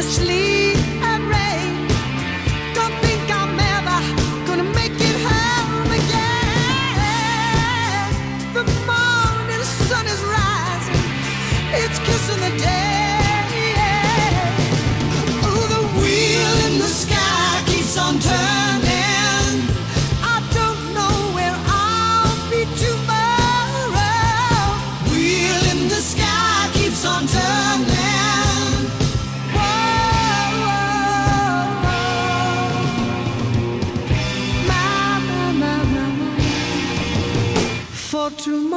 sleet and rain. Don't think I'm ever gonna make it home again. The morning sun is rising, it's kissing the day. Oh, the wheel in the sky keeps on turning. I don't know where I'll be tomorrow. Wheel in the sky keeps on turning. Whoa, whoa, whoa. My. For tomorrow.